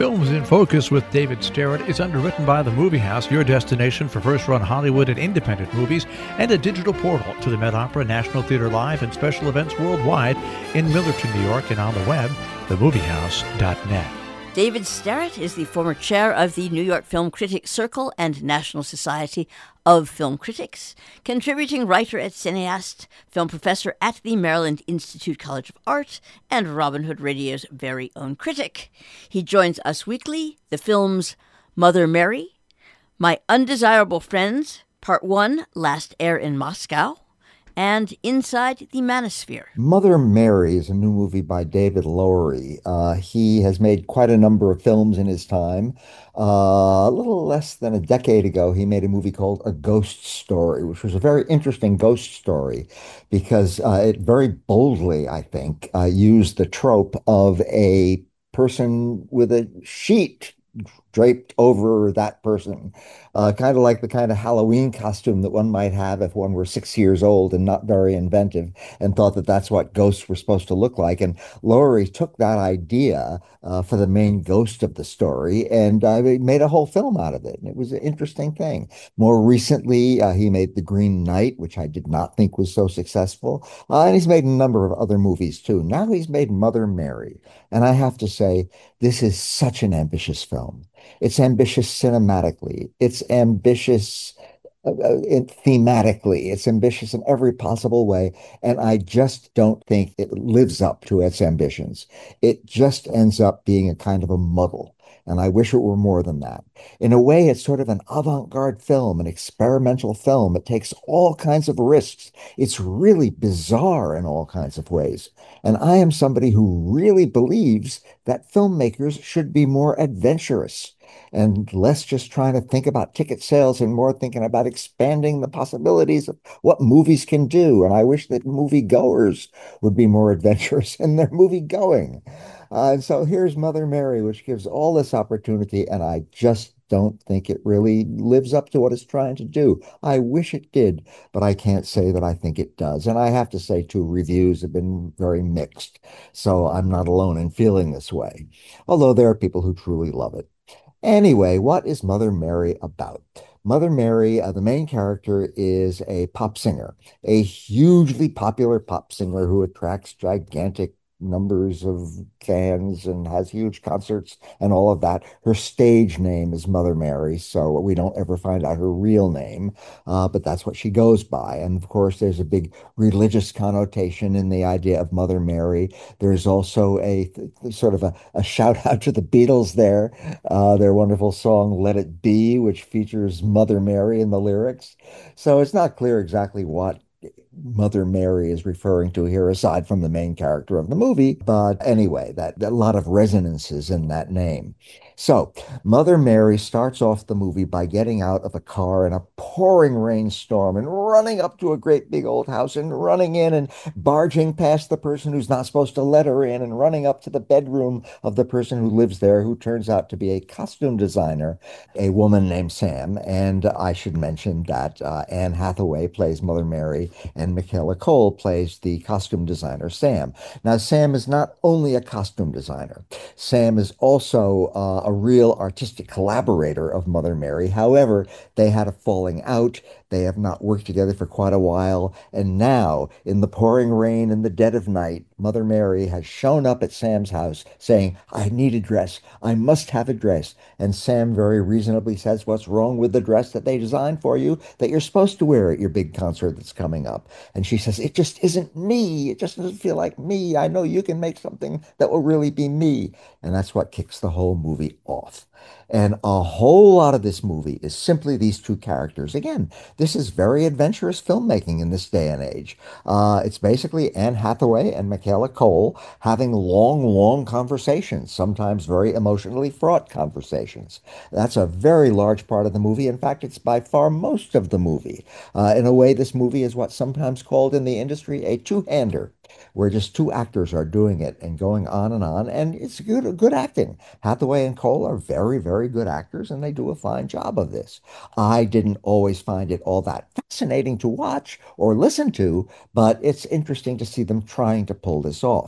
Films in Focus with David Starrett is underwritten by The Movie House, your destination for first-run Hollywood and independent movies, and a digital portal to the Met Opera, National Theater Live, and special events worldwide in Millerton, New York, and on the web, themoviehouse.net. David Starrett is the former chair of the New York Film Critics Circle and National Society of Film Critics, contributing writer at Cineast, film professor at the Maryland Institute College of Art, and Robin Hood Radio's very own critic. He joins us weekly, the films Mother Mary, My Undesirable Friends, Part 1, Last Air in Moscow, and Inside the Manosphere. Mother Mary is a new movie by David Lowery. He has made quite a number of films in his time. A little less than a decade ago, he made a movie called A Ghost Story, which was a very interesting ghost story because it very boldly, I think, used the trope of a person with a sheet draped over that person, kind of like the kind of Halloween costume that one might have if one were 6 years old and not very inventive and thought that that's what ghosts were supposed to look like. And Lowery took that idea for the main ghost of the story and made a whole film out of it. And it was an interesting thing. More recently, he made The Green Knight, which I did not think was so successful. And he's made a number of other movies too. Now he's made Mother Mary. And I have to say, this is such an ambitious film. It's ambitious cinematically. It's ambitious thematically. It's ambitious in every possible way. And I just don't think it lives up to its ambitions. It just ends up being a kind of a muddle. And I wish it were more than that. In a way, it's sort of an avant-garde film, an experimental film. It takes all kinds of risks. It's really bizarre in all kinds of ways. And I am somebody who really believes that filmmakers should be more adventurous and less just trying to think about ticket sales and more thinking about expanding the possibilities of what movies can do. And I wish that moviegoers would be more adventurous in their movie going. And so here's Mother Mary, which gives all this opportunity, and I just don't think it really lives up to what it's trying to do. I wish it did, but I can't say that I think it does. And I have to say, too, reviews have been very mixed. So I'm not alone in feeling this way, although there are people who truly love it. Anyway, what is Mother Mary about? Mother Mary, the main character, is a pop singer, a hugely popular pop singer who attracts gigantic numbers of fans and has huge concerts and all of that. Her stage name is Mother Mary, so we don't ever find out her real name, but that's what she goes by. And of course, there's a big religious connotation in the idea of Mother Mary. There's also a sort of a shout out to the Beatles there, their wonderful song Let It Be, which features Mother Mary in the lyrics. So it's not clear exactly what Mother Mary is referring to here, aside from the main character of the movie. But anyway, that a lot of resonances in that name. So Mother Mary starts off the movie by getting out of a car in a pouring rainstorm and running up to a great big old house and running in and barging past the person who's not supposed to let her in and running up to the bedroom of the person who lives there, who turns out to be a costume designer, a woman named Sam. And I should mention that Anne Hathaway plays Mother Mary and Michaela Cole plays the costume designer, Sam. Now, Sam is not only a costume designer. Sam is also a real artistic collaborator of Mother Mary. However, they had a falling out. They have not worked together for quite a while. And now, in the pouring rain in the dead of night, Mother Mary has shown up at Sam's house saying, I need a dress. I must have a dress. And Sam very reasonably says, what's wrong with the dress that they designed for you that you're supposed to wear at your big concert that's coming up? And she says, it just isn't me. It just doesn't feel like me. I know you can make something that will really be me. And that's what kicks the whole movie off. And a whole lot of this movie is simply these two characters. Again, this is very adventurous filmmaking in this day and age. It's basically Anne Hathaway and Michaela Cole having long, long conversations, sometimes very emotionally fraught conversations. That's a very large part of the movie. In fact, it's by far most of the movie. In a way, this movie is what's sometimes called in the industry a two-hander, where just two actors are doing it and going on, and it's good acting. Hathaway and Cole are very, very good actors, and they do a fine job of this. I didn't always find it all that fascinating to watch or listen to, but it's interesting to see them trying to pull this off.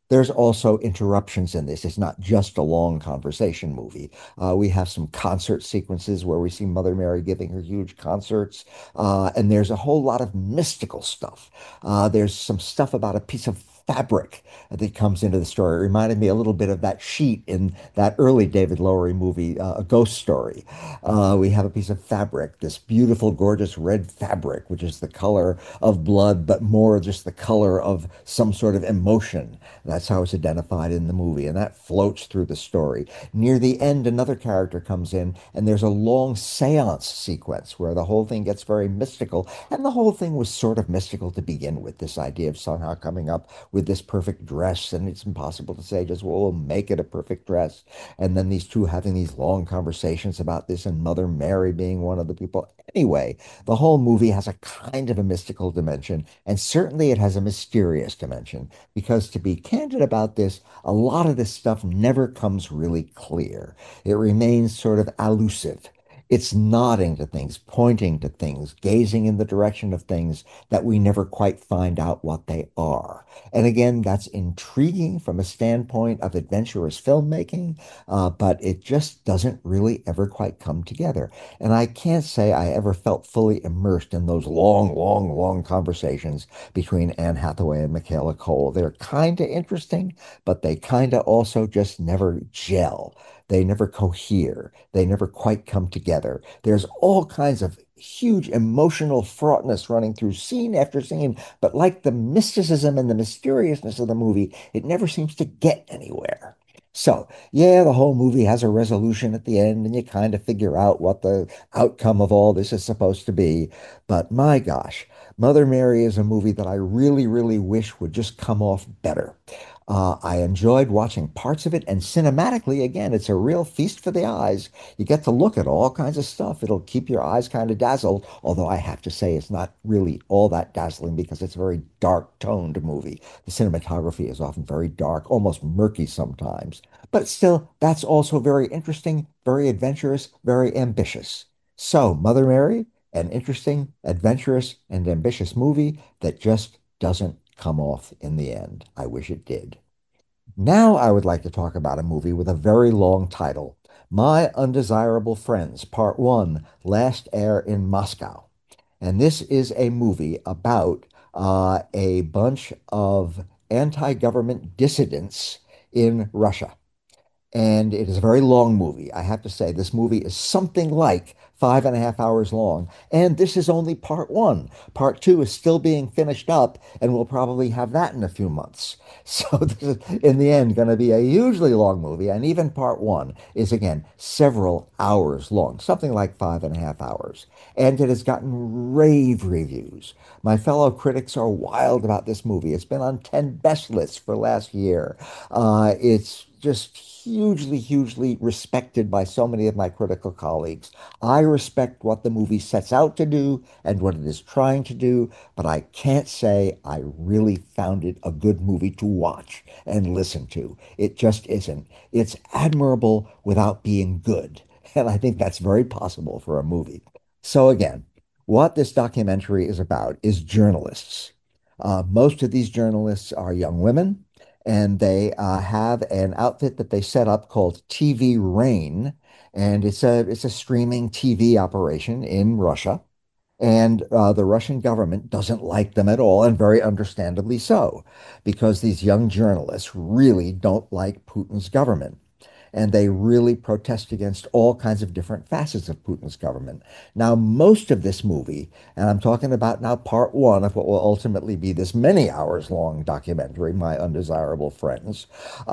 There's also interruptions in this. It's not just a long conversation movie. We have some concert sequences where we see Mother Mary giving her huge concerts, and there's a whole lot of mystical stuff. There's some stuff about a piece of fabric that comes into the story. It reminded me a little bit of that sheet in that early David Lowery movie, A Ghost Story. We have a piece of fabric, this beautiful, gorgeous red fabric, which is the color of blood, but more just the color of some sort of emotion. That's how it's identified in the movie, and that floats through the story. Near the end, another character comes in, and there's a long seance sequence where the whole thing gets very mystical. And the whole thing was sort of mystical to begin with, this idea of somehow coming up with this perfect dress. And it's impossible to say just, well, we'll make it a perfect dress. And then these two having these long conversations about this, and Mother Mary being one of the people. Anyway, the whole movie has a kind of a mystical dimension, and certainly it has a mysterious dimension. Because to be candid about this, a lot of this stuff never comes really clear. It remains sort of elusive. It's nodding to things, pointing to things, gazing in the direction of things that we never quite find out what they are. And again, that's intriguing from a standpoint of adventurous filmmaking, but it just doesn't really ever quite come together. And I can't say I ever felt fully immersed in those long, long, long conversations between Anne Hathaway and Michaela Cole. They're kind of interesting, but they kind of also just never gel. They never cohere. They never quite come together. There's all kinds of huge emotional fraughtness running through scene after scene, but like the mysticism and the mysteriousness of the movie, it never seems to get anywhere. So, yeah, the whole movie has a resolution at the end, and you kind of figure out what the outcome of all this is supposed to be. But my gosh, Mother Mary is a movie that I really, really wish would just come off better. I enjoyed watching parts of it, and cinematically, again, it's a real feast for the eyes. You get to look at all kinds of stuff. It'll keep your eyes kind of dazzled, although I have to say it's not really all that dazzling because it's a very dark toned movie. The cinematography is often very dark, almost murky sometimes. But still, that's also very interesting, very adventurous, very ambitious. So, Mother Mary, an interesting, adventurous, and ambitious movie that just doesn't come off in the end. I wish it did. Now I would like to talk about a movie with a very long title, My Undesirable Friends, Part 1, Last Air in Moscow. And this is a movie about a bunch of anti-government dissidents in Russia. And it is a very long movie. I have to say, this movie is something like 5.5 hours long. And this is only part one. Part two is still being finished up, and we'll probably have that in a few months. So this is, in the end, going to be a hugely long movie. And even part one is, again, several hours long, something like 5.5 hours. And it has gotten rave reviews. My fellow critics are wild about this movie. It's been on 10 best lists for last year. It's just hugely, hugely respected by so many of my critical colleagues. I respect what the movie sets out to do and what it is trying to do, but I can't say I really found it a good movie to watch and listen to. It just isn't. It's admirable without being good. And I think that's very possible for a movie. So again, what this documentary is about is journalists. Most of these journalists are young women, and they have an outfit that they set up called TV Rain, and it's a streaming TV operation in Russia. And the Russian government doesn't like them at all, and very understandably so, because these young journalists really don't like Putin's government, and they really protest against all kinds of different facets of Putin's government. Now, most of this movie, and I'm talking about now part one of what will ultimately be this many hours long documentary, My Undesirable Friends,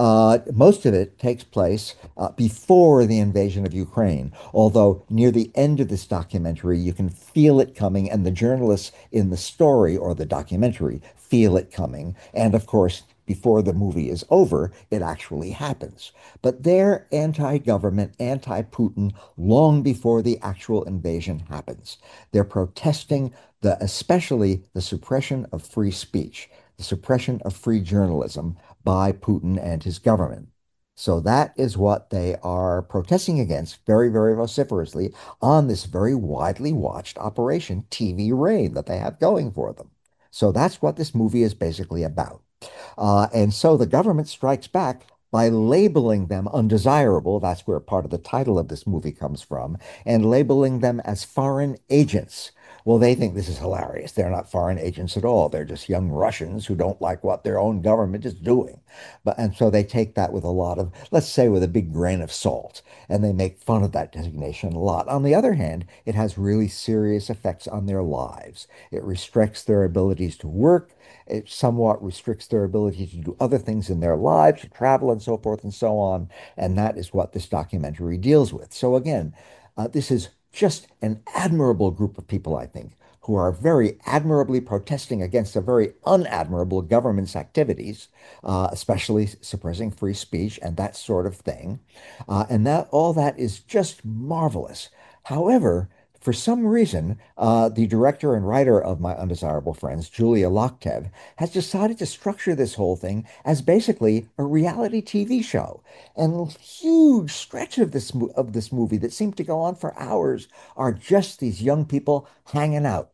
most of it takes place before the invasion of Ukraine. Although near the end of this documentary, you can feel it coming, and the journalists in the story or the documentary feel it coming. And of course, before the movie is over, it actually happens. But they're anti-government, anti-Putin long before the actual invasion happens. They're protesting especially the suppression of free speech, the suppression of free journalism by Putin and his government. So that is what they are protesting against very, very vociferously on this very widely watched operation, TV Rain, that they have going for them. So that's what this movie is basically about. And so the government strikes back by labeling them undesirable. That's where part of the title of this movie comes from, and labeling them as foreign agents. Well, they think this is hilarious. They're not foreign agents at all. They're just young Russians who don't like what their own government is doing. And so they take that with a lot of, let's say, with a big grain of salt, and they make fun of that designation a lot. On the other hand, it has really serious effects on their lives. It restricts their abilities to work. It somewhat restricts their ability to do other things in their lives, to travel and so forth and so on. And that is what this documentary deals with. So again, this is just an admirable group of people, I think, who are very admirably protesting against a very unadmirable government's activities, especially suppressing free speech and that sort of thing. And that all that is just marvelous. However, for some reason, the director and writer of My Undesirable Friends, Julia Locktev, has decided to structure this whole thing as basically a reality TV show. And a huge stretch of this movie that seemed to go on for hours are just these young people hanging out,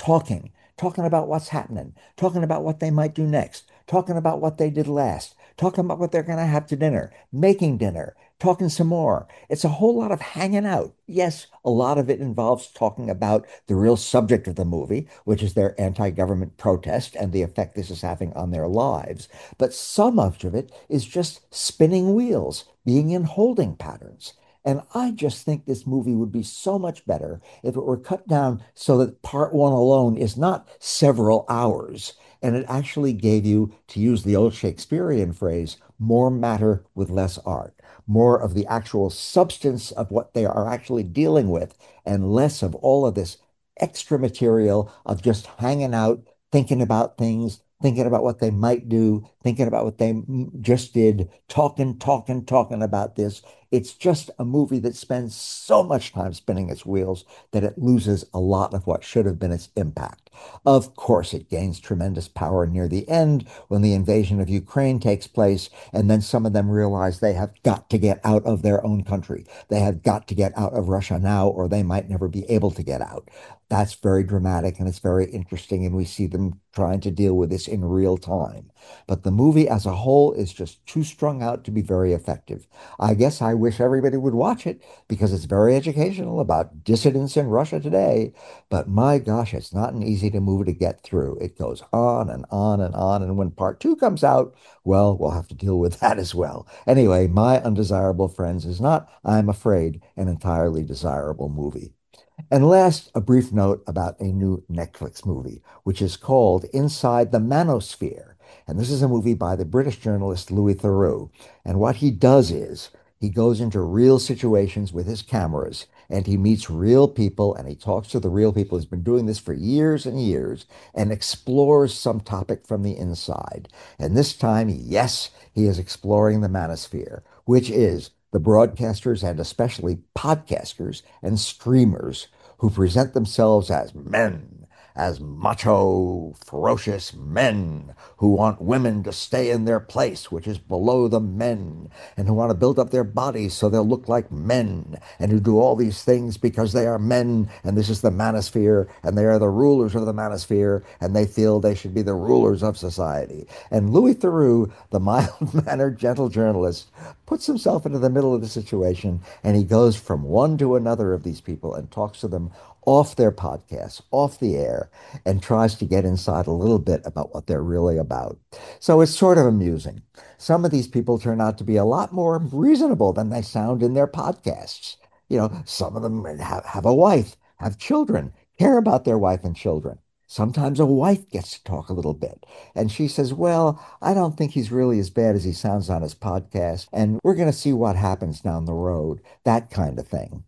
talking about what's happening, talking about what they might do next, talking about what they did last, talking about what they're going to have to dinner, making dinner, talking some more. It's a whole lot of hanging out. Yes, a lot of it involves talking about the real subject of the movie, which is their anti-government protest and the effect this is having on their lives. But so much of it is just spinning wheels, being in holding patterns. And I just think this movie would be so much better if it were cut down so that part one alone is not several hours. And it actually gave you, to use the old Shakespearean phrase, more matter with less art, more of the actual substance of what they are actually dealing with, and less of all of this extra material of just hanging out, thinking about things, thinking about what they might do, thinking about what they just did, talking about this. It's just a movie that spends so much time spinning its wheels that it loses a lot of what should have been its impact. Of course, it gains tremendous power near the end when the invasion of Ukraine takes place, and then some of them realize they have got to get out of their own country. They have got to get out of Russia now, or they might never be able to get out. That's very dramatic and it's very interesting, and we see them trying to deal with this in real time. But the movie as a whole is just too strung out to be very effective. I guess I wish everybody would watch it because it's very educational about dissidents in Russia today. But my gosh, it's not an easy to movie to get through. It goes on and on and on. And when part two comes out, well, we'll have to deal with that as well. Anyway, My Undesirable Friends is not, I'm afraid, an entirely desirable movie. And last, a brief note about a new Netflix movie, which is called Inside the Manosphere. And this is a movie by the British journalist Louis Theroux. And what he does is he goes into real situations with his cameras and he meets real people and he talks to the real people. He's been doing this for years and years and explores some topic from the inside. And this time, yes, he is exploring the manosphere, which is the broadcasters and especially podcasters and streamers who present themselves as men, as macho, ferocious men who want women to stay in their place, which is below the men, and who want to build up their bodies so they'll look like men, and who do all these things because they are men, and this is the manosphere, and they are the rulers of the manosphere, and they feel they should be the rulers of society. And Louis Theroux, the mild-mannered, gentle journalist, puts himself into the middle of the situation, and he goes from one to another of these people and talks to them off their podcasts, off the air, and tries to get inside a little bit about what they're really about. So it's sort of amusing. Some of these people turn out to be a lot more reasonable than they sound in their podcasts. You know, some of them have a wife, have children, care about their wife and children. Sometimes a wife gets to talk a little bit. And she says, well, I don't think he's really as bad as he sounds on his podcast. And we're going to see what happens down the road, that kind of thing.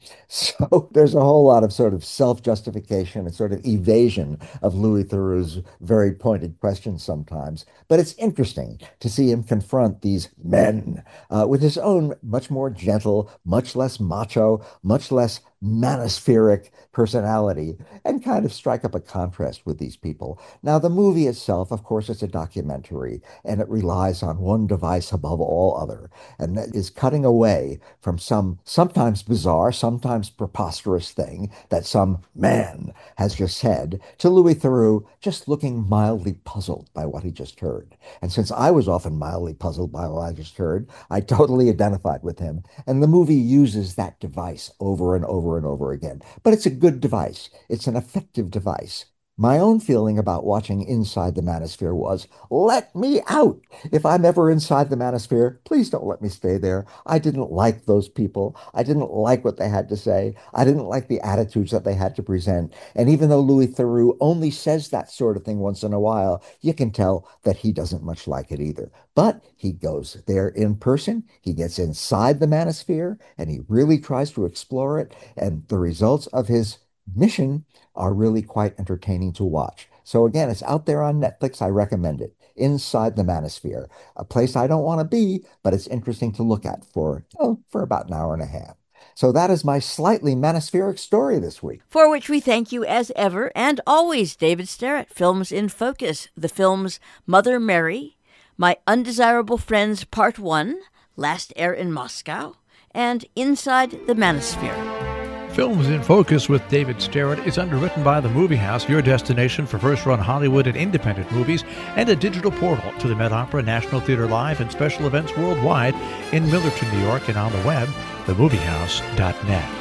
So there's a whole lot of sort of self-justification and sort of evasion of Louis Theroux's very pointed questions sometimes. But it's interesting to see him confront these men with his own much more gentle, much less macho, much less manospheric personality and kind of strike up a contrast with these people. Now, the movie itself, of course, it's a documentary and it relies on one device above all other, and that is cutting away from some sometimes bizarre, sometimes preposterous thing that some man has just said to Louis Theroux just looking mildly puzzled by what he just heard. And since I was often mildly puzzled by what I just heard, I totally identified with him. And the movie uses that device over and over and over again. But it's a good device. It's an effective device. My own feeling about watching Inside the Manosphere was, let me out. If I'm ever inside the Manosphere, please don't let me stay there. I didn't like those people. I didn't like what they had to say. I didn't like the attitudes that they had to present. And even though Louis Theroux only says that sort of thing once in a while, you can tell that he doesn't much like it either. But he goes there in person. He gets inside the Manosphere and he really tries to explore it. And the results of his mission are really quite entertaining to watch. So again, it's out there on Netflix. I recommend it. Inside the Manosphere, a place I don't want to be, but it's interesting to look at for about an hour and a half. So that is my slightly manospheric story this week. For which we thank you as ever and always, David Sterrett. Films in Focus, the films Mother Mary, My Undesirable Friends Part 1, Last Air in Moscow, and Inside the Manosphere. Films in Focus with David Sterrett is underwritten by The Movie House, your destination for first-run Hollywood and independent movies, and a digital portal to the Met Opera, National Theater Live, and special events worldwide in Millerton, New York, and on the web, themoviehouse.net.